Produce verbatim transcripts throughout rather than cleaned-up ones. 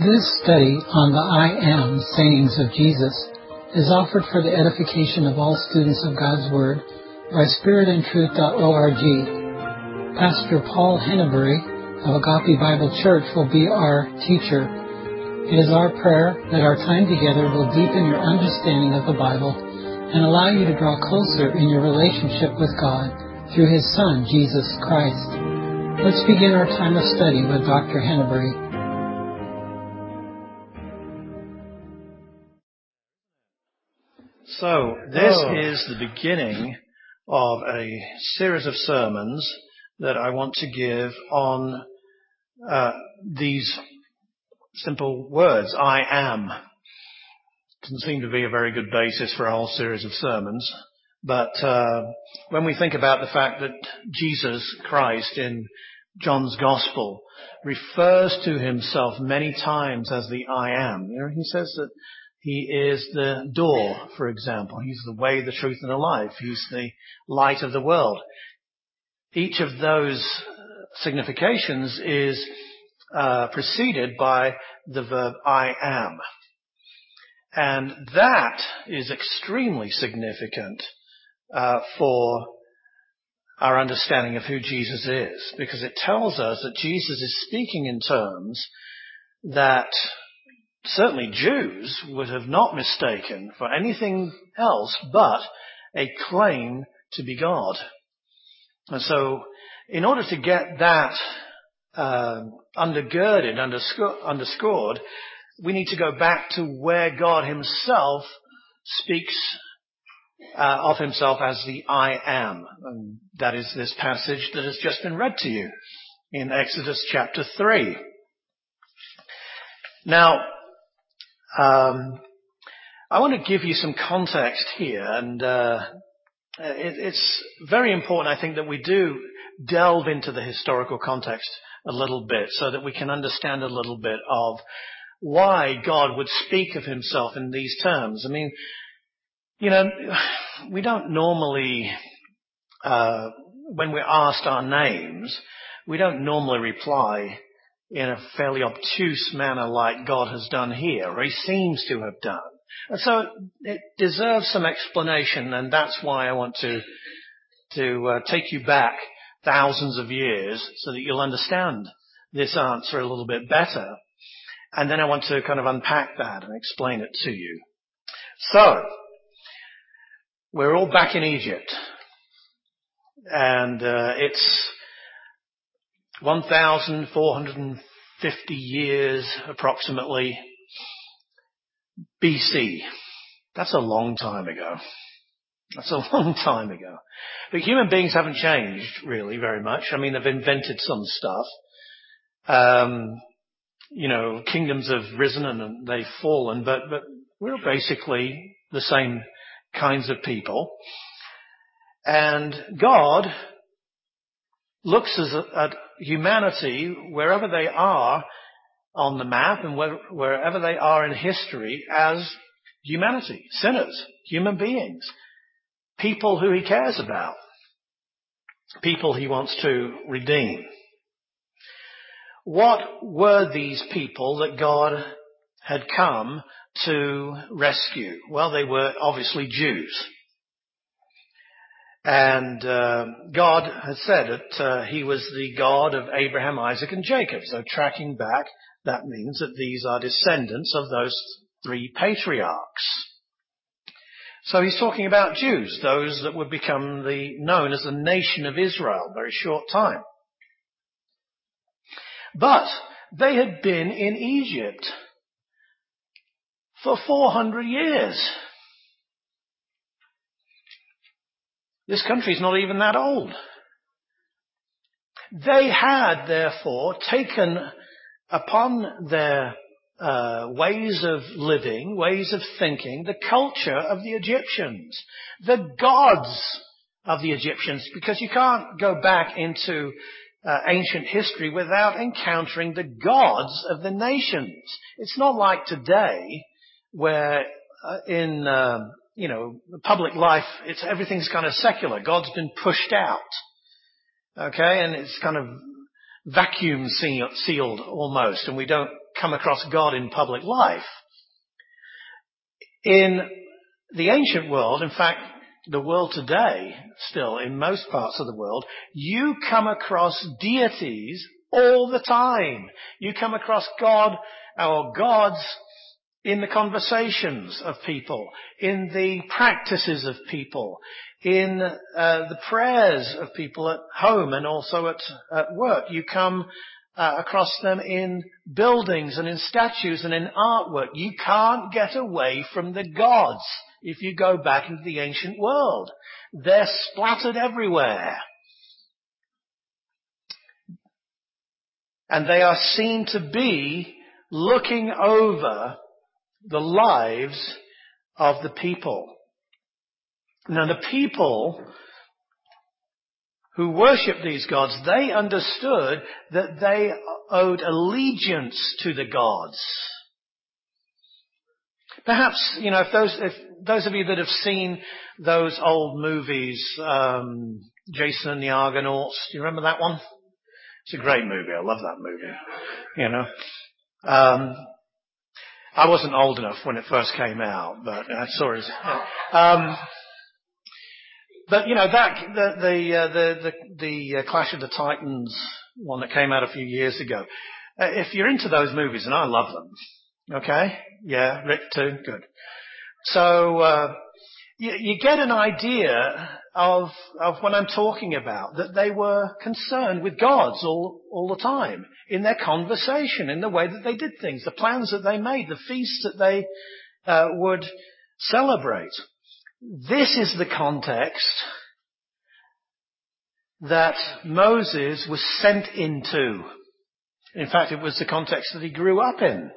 This study on the I Am sayings of Jesus is offered for the edification of all students of God's Word by spirit and truth dot org. Pastor Paul Henneberry of Agape Bible Church will be our teacher. It is our prayer that our time together will deepen your understanding of the Bible and allow you to draw closer in your relationship with God through His Son, Jesus Christ. Let's begin our time of study with Doctor Henneberry. So, this Oh. is the beginning of a series of sermons that I want to give on uh, these simple words, I am. Doesn't seem to be a very good basis for a whole series of sermons, but uh, when we think about the fact that Jesus Christ in John's Gospel refers to himself many times as the I am, you know, he says that He is the door, for example. He's the way, the truth, and the life. He's the light of the world. Each of those significations is uh, preceded by the verb I am. And that is extremely significant uh, for our understanding of who Jesus is, because it tells us that Jesus is speaking in terms that certainly Jews would have not mistaken for anything else but a claim to be God. And so in order to get that uh, undergirded, undersco- underscored, we need to go back to where God himself speaks uh, of himself as the I am. And that is this passage that has just been read to you in Exodus chapter three. Now, Um, I want to give you some context here, and uh, it, it's very important, I think, that we do delve into the historical context a little bit so that we can understand a little bit of why God would speak of himself in these terms. I mean, you know, we don't normally, uh, when we're asked our names, we don't normally reply in a fairly obtuse manner like God has done here, or he seems to have done. And so it deserves some explanation, and that's why I want to to uh, take you back thousands of years so that you'll understand this answer a little bit better. And then I want to kind of unpack that and explain it to you. So, we're all back in Egypt, and uh, it's one thousand four hundred fifty years approximately B C. That's a long time ago. That's a long time ago. But human beings haven't changed really very much. I mean, they've invented some stuff. Um, you know, kingdoms have risen and they've fallen, but, but we're basically the same kinds of people. And God looks as, at humanity wherever they are on the map and where, wherever they are in history as humanity, sinners, human beings, people who he cares about, people he wants to redeem. What were these people that God had come to rescue? Well, they were obviously Jews. And uh, God had said that uh, he was the God of Abraham, Isaac, and Jacob. So tracking back, that means that these are descendants of those three patriarchs. So he's talking about Jews, those that would become the known as the nation of Israel, very short time. But they had been in Egypt for four hundred years. This country's not even that old. They had, therefore, taken upon their uh, ways of living, ways of thinking, the culture of the Egyptians, the gods of the Egyptians, because you can't go back into uh, ancient history without encountering the gods of the nations. It's not like today where uh, in... Uh, You know, the public life, it's everything's kind of secular. God's been pushed out. Okay? And it's kind of vacuum sealed almost. And we don't come across God in public life. In the ancient world, in fact, the world today, still in most parts of the world, you come across deities all the time. You come across God or gods in the conversations of people, in the practices of people, in uh, the prayers of people at home and also at, at work. You come uh, across them in buildings and in statues and in artwork. You can't get away from the gods if you go back into the ancient world. They're splattered everywhere. And they are seen to be looking over the lives of the people. Now, the people who worship these gods, they understood that they owed allegiance to the gods. Perhaps, you know, if those, if those of you that have seen those old movies, um, Jason and the Argonauts, do you remember that one? It's a great movie. I love that movie. You know, um, I wasn't old enough when it first came out, but I saw it. Um, but you know that the the uh, the the, the uh, Clash of the Titans one that came out a few years ago. Uh, if you're into those movies, and I love them, okay, yeah, Rick too, good. So uh, you, you get an idea of of what I'm talking about. That they were concerned with gods all all the time in their conversation, in the way that they did things, the plans that they made, the feasts that they uh, would celebrate. This is the context that Moses was sent into. In fact, it was the context that he grew up in.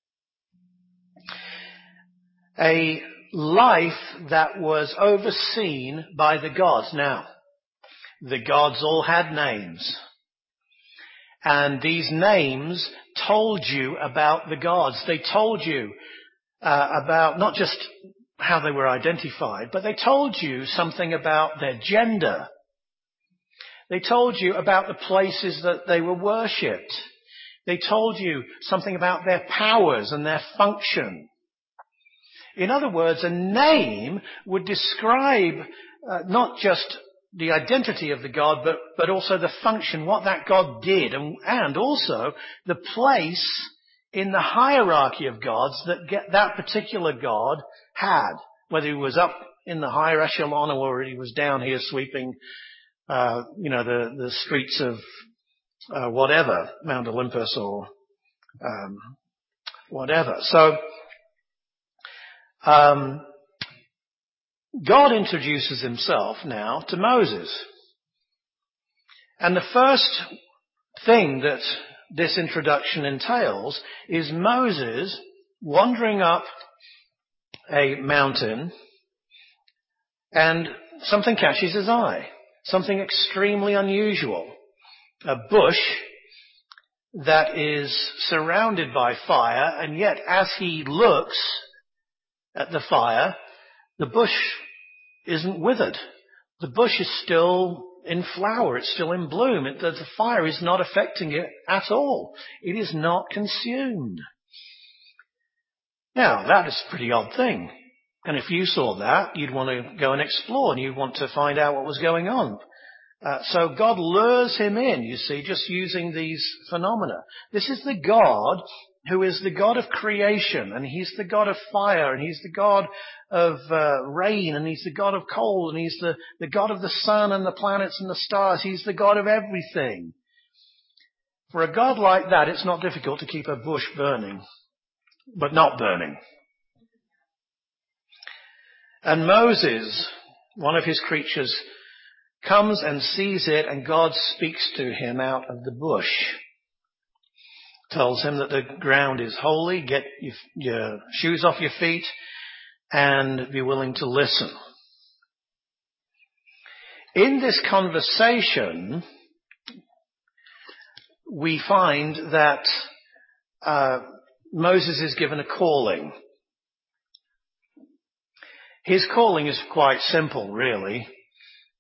A life that was overseen by the gods. Now, the gods all had names. And these names told you about the gods. They told you uh, about not just how they were identified, but they told you something about their gender. They told you about the places that they were worshipped. They told you something about their powers and their function. In other words, a name would describe uh, not just the identity of the god, but, but also the function, what that god did, and, and also the place in the hierarchy of gods that get, that particular god had, whether he was up in the higher echelon or he was down here sweeping, uh, you know, the, the streets of uh, whatever, Mount Olympus or um, whatever. So, um, God introduces himself now to Moses. And the first thing that this introduction entails is Moses wandering up a mountain and something catches his eye. Something extremely unusual. A bush that is surrounded by fire, and yet as he looks at the fire, the bush isn't withered. The bush is still in flower. It's still in bloom. It, the, the fire is not affecting it at all. It is not consumed. Now, that is a pretty odd thing. And if you saw that, you'd want to go and explore and you'd want to find out what was going on. Uh, so God lures him in, you see, just using these phenomena. This is the God who is the God of creation, and he's the God of fire, and he's the God of uh, rain, and he's the God of cold, and he's the, the God of the sun and the planets and the stars. He's the God of everything. For a God like that, it's not difficult to keep a bush burning, but not burning. And Moses, one of his creatures, comes and sees it, and God speaks to him out of the bush. Tells him that the ground is holy, get your, your shoes off your feet, and be willing to listen. In this conversation, we find that uh, Moses is given a calling. His calling is quite simple, really.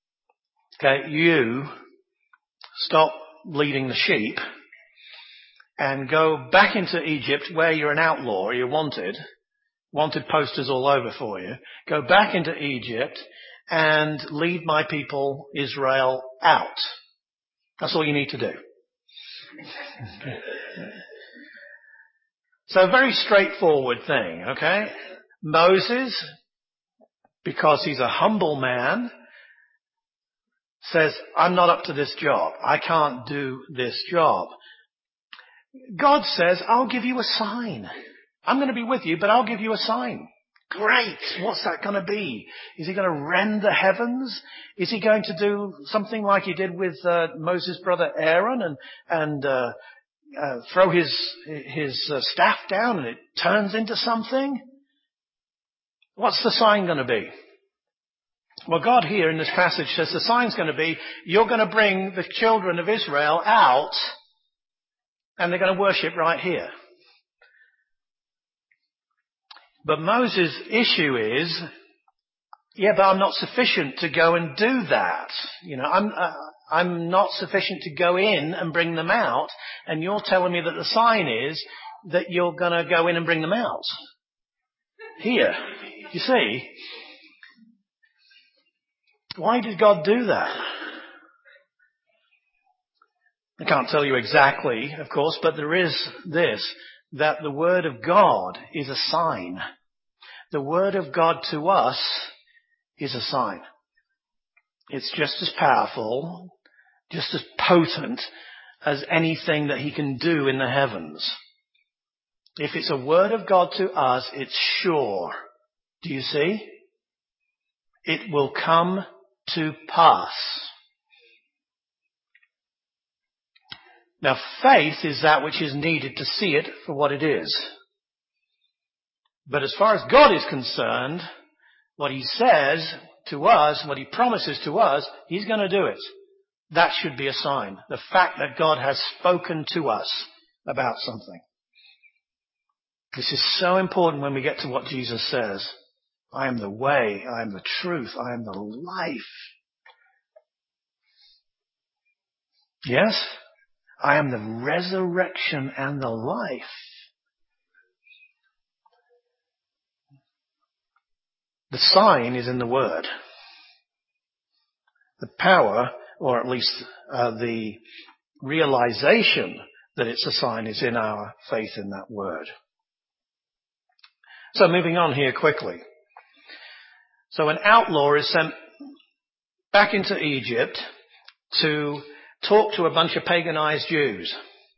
Okay, you stop leading the sheep and go back into Egypt where you're an outlaw, or you're wanted, wanted posters all over for you. Go back into Egypt and lead my people Israel out. That's all you need to do. So a very straightforward thing, okay? Moses, because he's a humble man, says, I'm not up to this job. I can't do this job. God says, I'll give you a sign. I'm going to be with you, but I'll give you a sign. Great. What's that going to be? Is he going to rend the heavens? Is he going to do something like he did with uh, Moses' brother Aaron and, and uh, uh, throw his, his uh, staff down and it turns into something? What's the sign going to be? Well, God here in this passage says the sign's going to be, you're going to bring the children of Israel out and they're going to worship right here. But Moses' issue is, yeah, but I'm not sufficient to go and do that. You know, I'm, uh, I'm not sufficient to go in and bring them out. And you're telling me that the sign is that you're going to go in and bring them out. Here. You see? Why did God do that? I can't tell you exactly, of course, but there is this, that the Word of God is a sign. The Word of God to us is a sign. It's just as powerful, just as potent as anything that He can do in the heavens. If it's a Word of God to us, it's sure. Do you see? It will come to pass. Now, faith is that which is needed to see it for what it is. But as far as God is concerned, what He says to us, what He promises to us, He's going to do it. That should be a sign. The fact that God has spoken to us about something. This is so important when we get to what Jesus says. I am the way, I am the truth, I am the life. Yes? I am the resurrection and the life. The sign is in the Word. The power, or at least uh, the realization that it's a sign is in our faith in that Word. So moving on here quickly. So an outlaw is sent back into Egypt to talk to a bunch of paganized Jews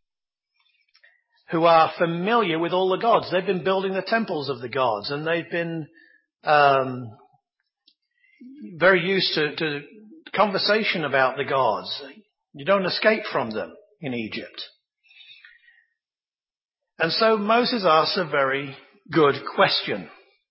who are familiar with all the gods. They've been building the temples of the gods, and they've been um, very used to, to conversation about the gods. You don't escape from them in Egypt. And so Moses asks a very good question.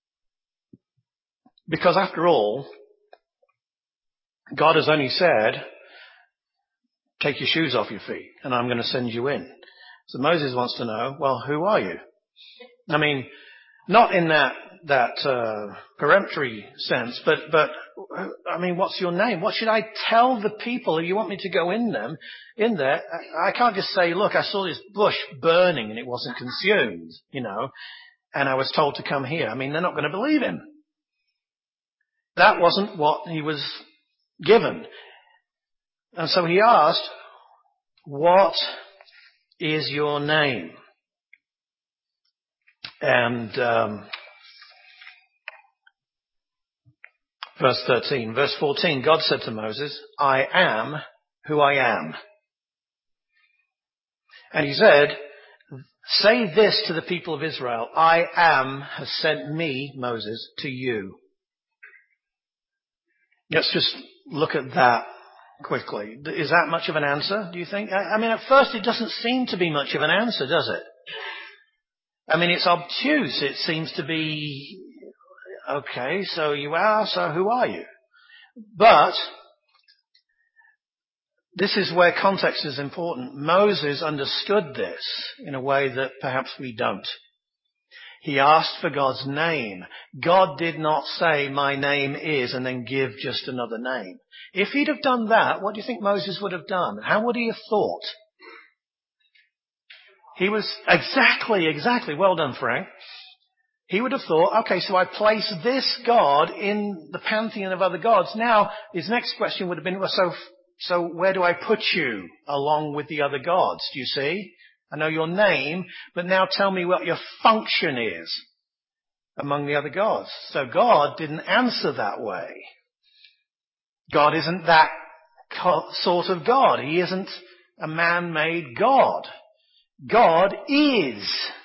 Because after all, God has only said, take your shoes off your feet and I'm going to send you in. So Moses wants to know, well, who are you? I mean, not in that, that, uh, peremptory sense, but, but, I mean, what's your name? What should I tell the people if you want me to go in them, in there? I, I can't just say, look, I saw this bush burning and it wasn't consumed, you know, and I was told to come here. I mean, they're not going to believe him. That wasn't what he was given. And so he asked, what is your name? And um, verse thirteen, verse fourteen, God said to Moses, I am who I am. And he said, say this to the people of Israel, I am has sent me, Moses, to you. Let's just look at that quickly. Is that much of an answer, do you think? I mean, at first it doesn't seem to be much of an answer, does it? I mean, it's obtuse. It seems to be, okay, so you are, so who are you? But this is where context is important. Moses understood this in a way that perhaps we don't. He asked for God's name. God did not say, my name is, and then give just another name. If he'd have done that, what do you think Moses would have done? How would he have thought? He was, exactly, exactly. Well done, Frank. He would have thought, okay, so I place this God in the pantheon of other gods. Now, his next question would have been, well, so, so where do I put you along with the other gods? Do you see? I know your name, but now tell me what your function is among the other gods. So God didn't answer that way. God isn't that sort of God. He isn't a man-made God. God is.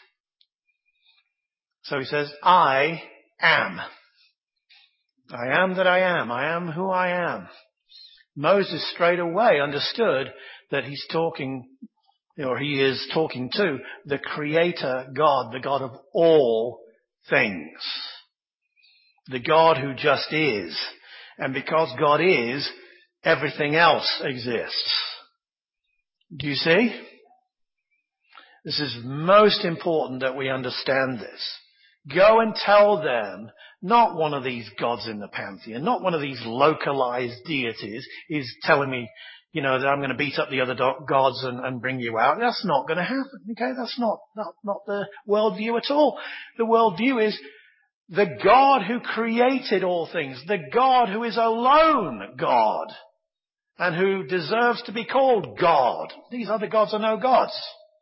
So he says, I am. I am that I am. I am who I am. Moses straight away understood that he's talking, or he is talking to the Creator God, the God of all things. The God who just is. And because God is, everything else exists. Do you see? This is most important that we understand this. Go and tell them, not one of these gods in the pantheon, not one of these localized deities is telling me, you know, that I'm going to beat up the other gods and, and bring you out. That's not going to happen. Okay, that's not, not, not the worldview at all. The worldview is the God who created all things, the God who is alone God, and who deserves to be called God. These other gods are no gods.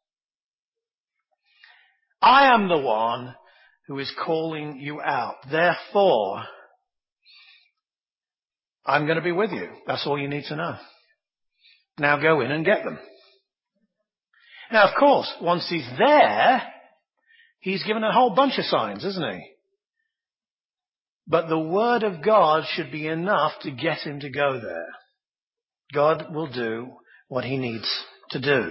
I am the one who is calling you out. Therefore, I'm going to be with you. That's all you need to know. Now go in and get them. Now, of course, once he's there, he's given a whole bunch of signs, isn't he? But the word of God should be enough to get him to go there. God will do what he needs to do.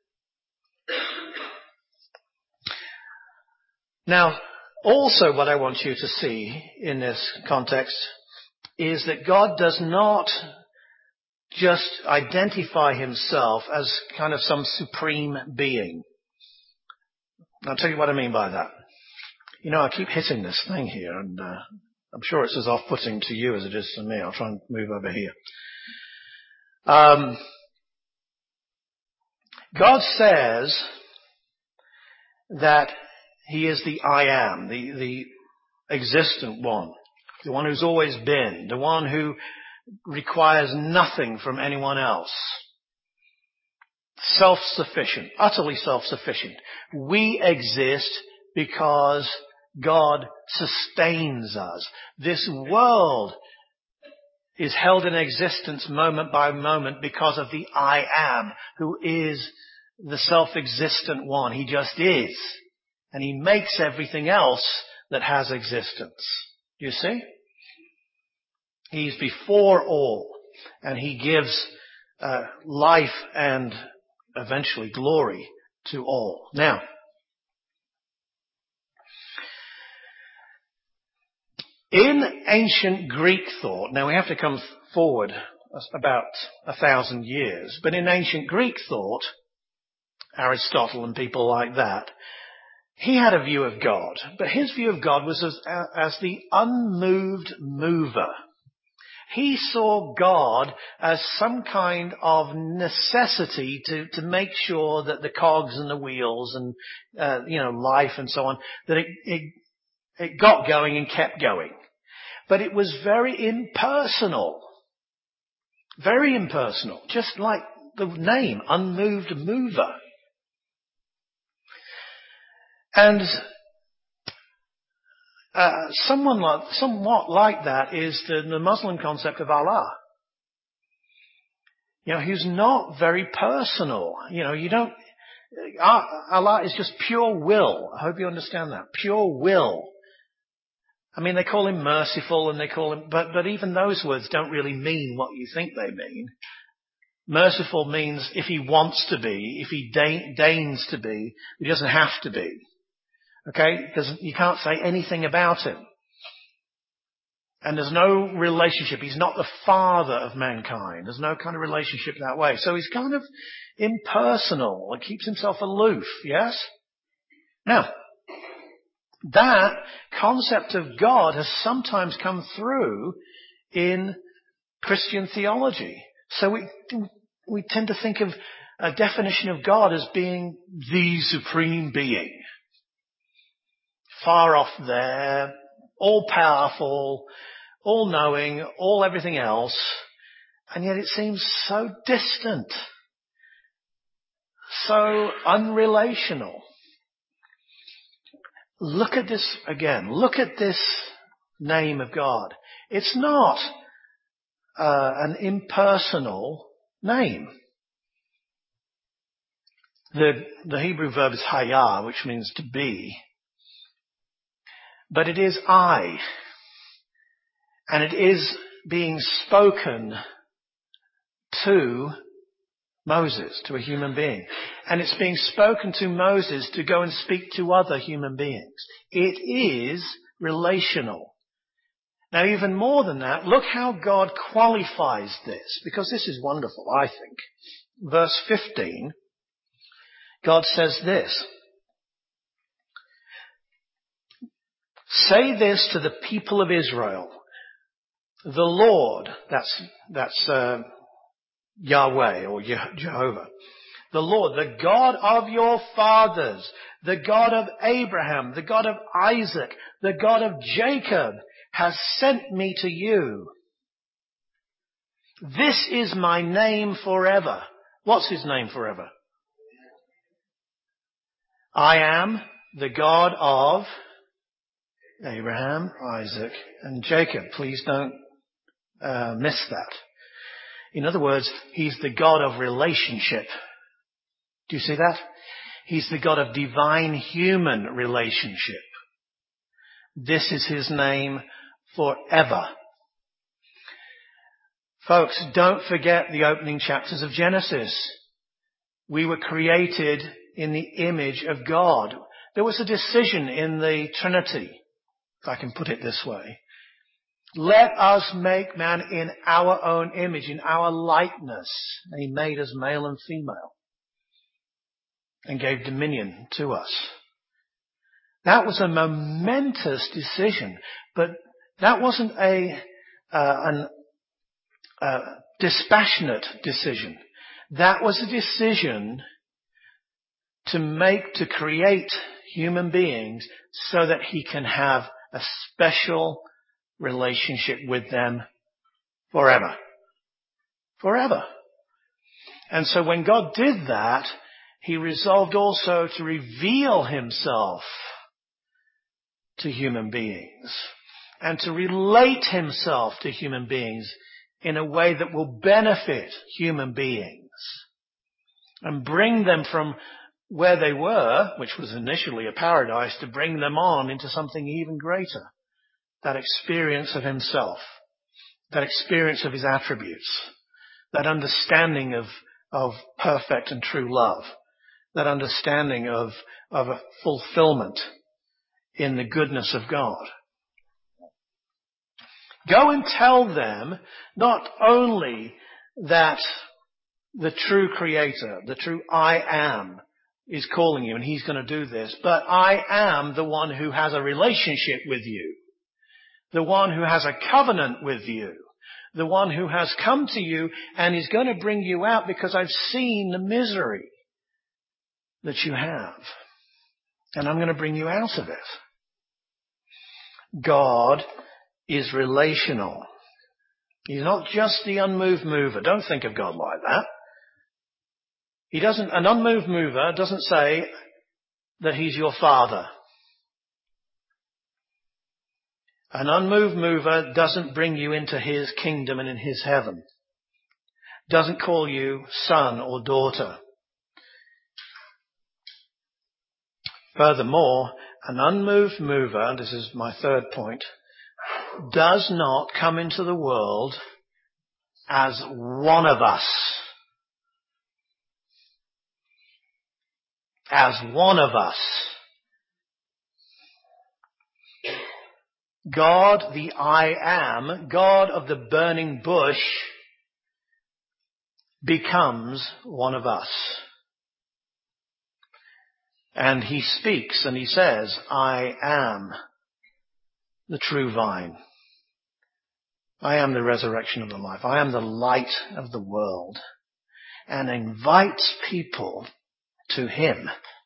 Now, also what I want you to see in this context is that God does not just identify himself as kind of some supreme being. I'll tell you what I mean by that. You know, I keep hitting this thing here, and uh, I'm sure it's as off-putting to you as it is to me. I'll try and move over here. Um, God says that he is the I am, the, the existent one, the one who's always been, the one who requires nothing from anyone else. Self-sufficient, utterly self-sufficient. We exist because God sustains us. This world is held in existence moment by moment because of the I am, who is the self-existent one. He just is. And he makes everything else that has existence. Do you see? He's before all, and he gives uh, life and eventually glory to all. Now, in ancient Greek thought, now we have to come forward about a thousand years, but in ancient Greek thought, Aristotle and people like that, he had a view of God, but his view of God was as, as the unmoved mover. He saw God as some kind of necessity to, to make sure that the cogs and the wheels and, uh, you know, life and so on, that it, it, it got going and kept going. But it was very impersonal. Very impersonal. Just like the name, unmoved mover. And uh, someone like, somewhat like that is the, the Muslim concept of Allah. You know, he's not very personal. You know, you don't, uh, Allah is just pure will. I hope you understand that. Pure will. I mean, they call him merciful and they call him, but, but even those words don't really mean what you think they mean. Merciful means if he wants to be, if he de- deigns to be, he doesn't have to be. Okay? Because you can't say anything about him. And there's no relationship. He's not the father of mankind. There's no kind of relationship that way. So he's kind of impersonal and keeps himself aloof. Yes? Now, that concept of God has sometimes come through in Christian theology. So we we tend to think of a definition of God as being the supreme being. Far off there, all powerful, all knowing, all everything else. And yet it seems so distant, so unrelational. Look at this again. Look at this name of God. It's not uh, an impersonal name. The, the Hebrew verb is hayah, which means to be. But it is I. And it is being spoken to Moses, to a human being. And it's being spoken to Moses to go and speak to other human beings. It is relational. Now, even more than that, look how God qualifies this, because this is wonderful, I think. Verse fifteen, God says this, "Say this to the people of Israel, the Lord," that's, that's, uh, Yahweh or Jehovah, "the Lord, the God of your fathers, the God of Abraham, the God of Isaac, the God of Jacob, has sent me to you. This is my name forever." What's his name forever? I am the God of Abraham, Isaac, and Jacob. Please don't uh, miss that. In other words, he's the God of relationship. Do you see that? He's the God of divine human relationship. This is his name forever. Folks, don't forget the opening chapters of Genesis. We were created in the image of God. There was a decision in the Trinity, if I can put it this way. Let us make man in our own image, in our likeness. And he made us male and female and gave dominion to us. That was a momentous decision, but that wasn't a uh, an uh, dispassionate decision. That was a decision to make, to create human beings so that he can have a special relationship with them forever. Forever. And so when God did that, he resolved also to reveal himself to human beings and to relate himself to human beings in a way that will benefit human beings and bring them from where they were, which was initially a paradise, to bring them on into something even greater. That experience of himself, that experience of his attributes, that understanding of, of perfect and true love, that understanding of, of a fulfillment in the goodness of God. Go and tell them not only that the true Creator, the true I Am, is calling you and he's going to do this, but I am the one who has a relationship with you. The one who has a covenant with you. The one who has come to you and is going to bring you out because I've seen the misery that you have. And I'm going to bring you out of it. God is relational. He's not just the unmoved mover. Don't think of God like that. He doesn't, an unmoved mover doesn't say that he's your father. An unmoved mover doesn't bring you into his kingdom and in his heaven. Doesn't call you son or daughter. Furthermore, an unmoved mover, this is my third point, does not come into the world as one of us. As one of us. God, the I Am, God of the burning bush, becomes one of us. And he speaks and he says, I am the true vine. I am the resurrection of the life. I am the light of the world. and invites people to him.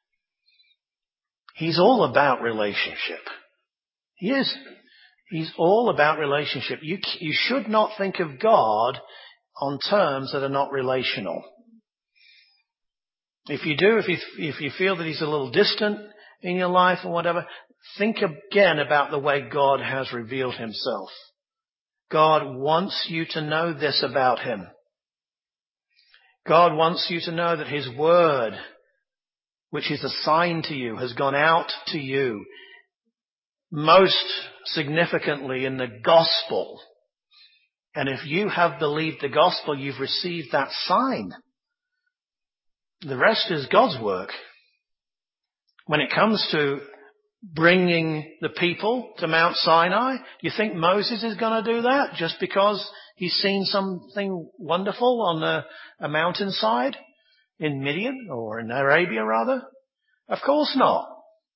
He's all about relationship. He is. He's all about relationship. You, you should not think of God on terms that are not relational. If you do, if you, if you feel that he's a little distant in your life or whatever, think again about the way God has revealed himself. God wants you to know this about him. God wants you to know that his word, which is a sign to you, has gone out to you. Most significantly in the gospel. And if you have believed the gospel, you've received that sign. The rest is God's work. When it comes to bringing the people to Mount Sinai, do you think Moses is going to do that just because he's seen something wonderful on a, a mountainside in Midian or in Arabia rather? Of course not.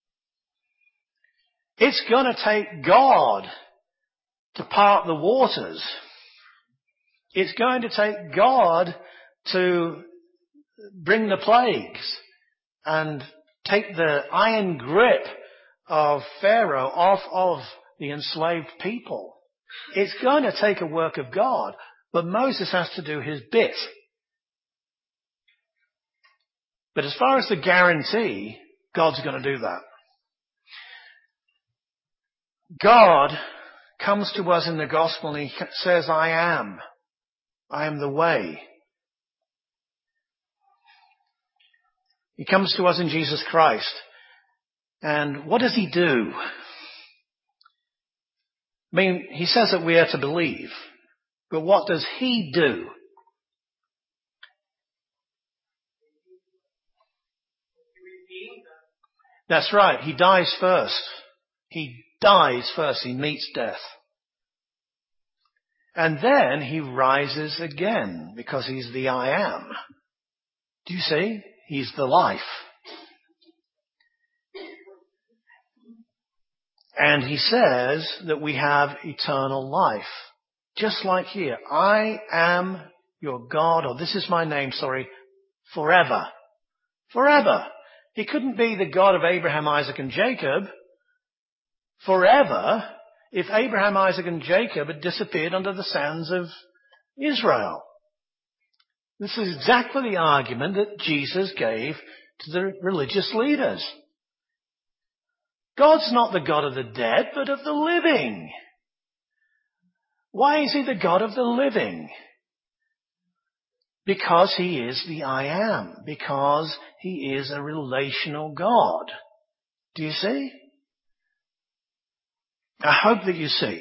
It's going to take God to part the waters. It's going to take God to bring the plagues and take the iron grip of Pharaoh off of the enslaved people. It's going to take a work of God, but Moses has to do his bit. But as far as the guarantee, God's going to do that. God comes to us in the gospel and he says, I am. I am the way. He comes to us in Jesus Christ. And what does he do? I mean, he says that we are to believe. But what does he do? That's right. He dies first. He dies first. He meets death. And then he rises again because he's the I am. Do you see? He's the life. And he says that we have eternal life. Just like here. I am your God, or this is my name, sorry, forever. Forever. He couldn't be the God of Abraham, Isaac, and Jacob forever if Abraham, Isaac, and Jacob had disappeared under the sands of Israel. This is exactly the argument that Jesus gave to the religious leaders. God's not the God of the dead, but of the living. Why is he the God of the living? Because he is the I am. Because he is a relational God. Do you see? I hope that you see.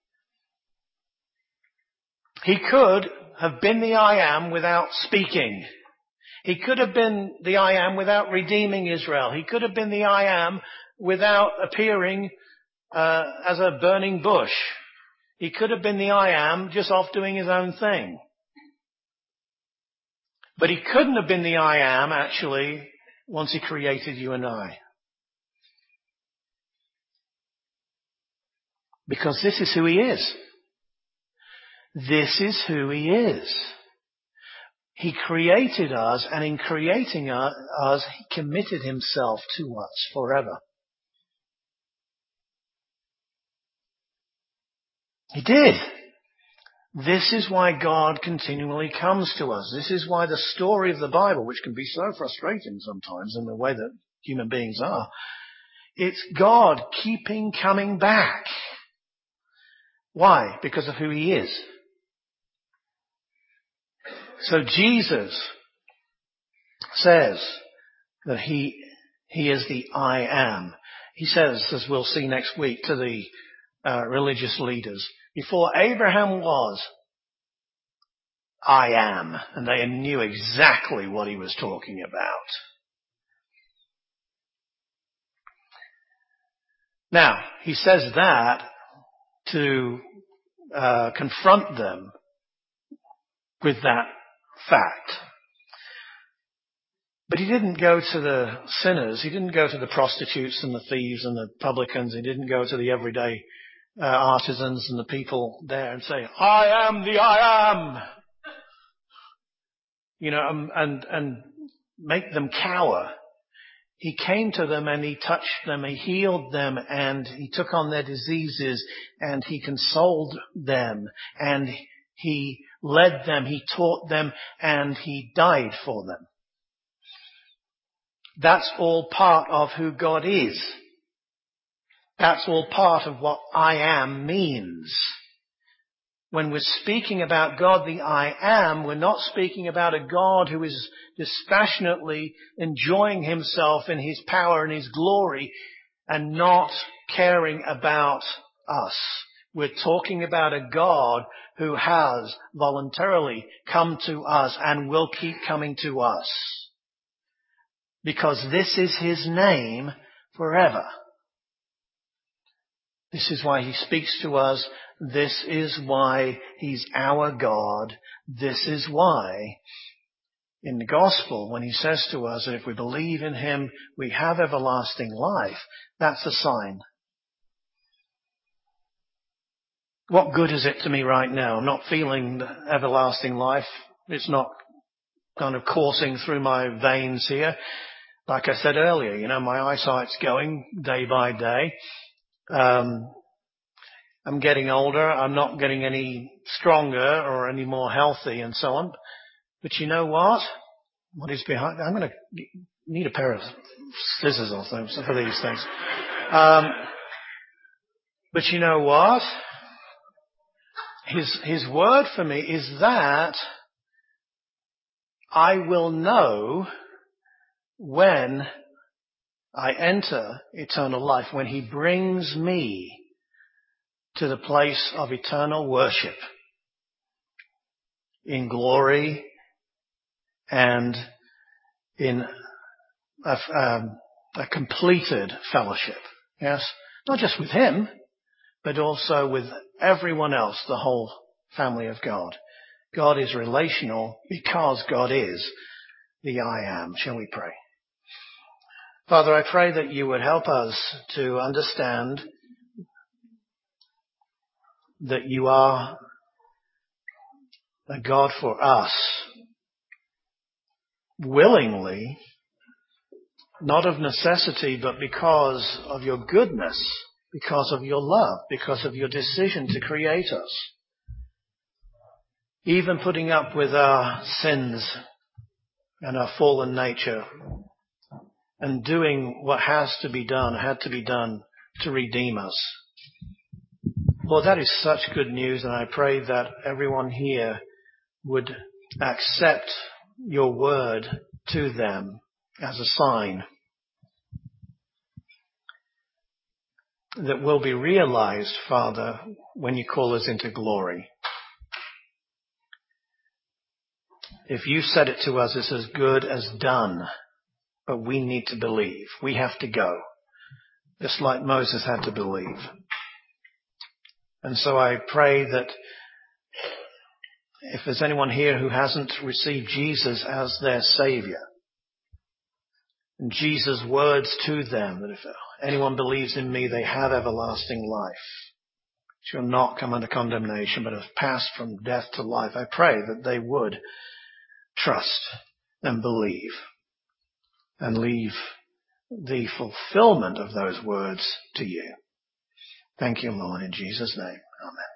He could have been the I am without speaking. He could have been the I am without redeeming Israel. He could have been the I am without appearing uh, as a burning bush. He could have been the I am just off doing his own thing. But he couldn't have been the I am, actually, once he created you and I. Because this is who he is. This is who he is. He created us, and in creating us, he committed himself to us forever. He did. This is why God continually comes to us. This is why the story of the Bible, which can be so frustrating sometimes in the way that human beings are, it's God keeping coming back. Why? Because of who he is. So Jesus says that he, he is the I am. He says, as we'll see next week, to the uh, religious leaders, before Abraham was, I am. And they knew exactly what he was talking about. Now, he says that to uh, confront them with that fact. But he didn't go to the sinners. He didn't go to the prostitutes and the thieves and the publicans. He didn't go to the everyday uh, artisans and the people there and say, I am the I am. you know, um, and, and make them cower. He came to them and he touched them, he healed them, and he took on their diseases, and he consoled them, and he led them, he taught them, and he died for them. That's all part of who God is. That's all part of what I am means. When we're speaking about God, the I am, we're not speaking about a God who is dispassionately enjoying himself in his power and his glory and not caring about us. We're talking about a God who has voluntarily come to us and will keep coming to us. Because this is his name forever. This is why he speaks to us. This is why he's our God. This is why in the gospel, when he says to us that if we believe in him, we have everlasting life, that's a sign. What good is it to me right now? I'm not feeling everlasting life. It's not kind of coursing through my veins here. Like I said earlier, you know, my eyesight's going day by day. Um, I'm getting older. I'm not getting any stronger or any more healthy and so on. But you know what? What is behind? I'm going to need a pair of scissors or something for these things. Um, but you know what? His, his word for me is that I will know when I enter eternal life, when he brings me to the place of eternal worship in glory and in a, um, a completed fellowship. Yes, not just with him, but also with everyone else, the whole family of God. God is relational because God is the I am. Shall we pray? Father, I pray that you would help us to understand that you are a God for us, willingly, not of necessity, but because of your goodness, because of your love, because of your decision to create us. Even putting up with our sins and our fallen nature and doing what has to be done, had to be done to redeem us. Lord, that is such good news, and I pray that everyone here would accept your word to them as a sign that will be realized, Father, when you call us into glory. If you said it to us, it's as good as done, but we need to believe. We have to go, just like Moses had to believe. And so I pray that if there's anyone here who hasn't received Jesus as their Savior, and Jesus' words to them, that if anyone believes in me, they have everlasting life, shall not come under condemnation, but have passed from death to life. I pray that they would trust and believe and leave the fulfillment of those words to you. Thank you, Lord, in Jesus' name. Amen.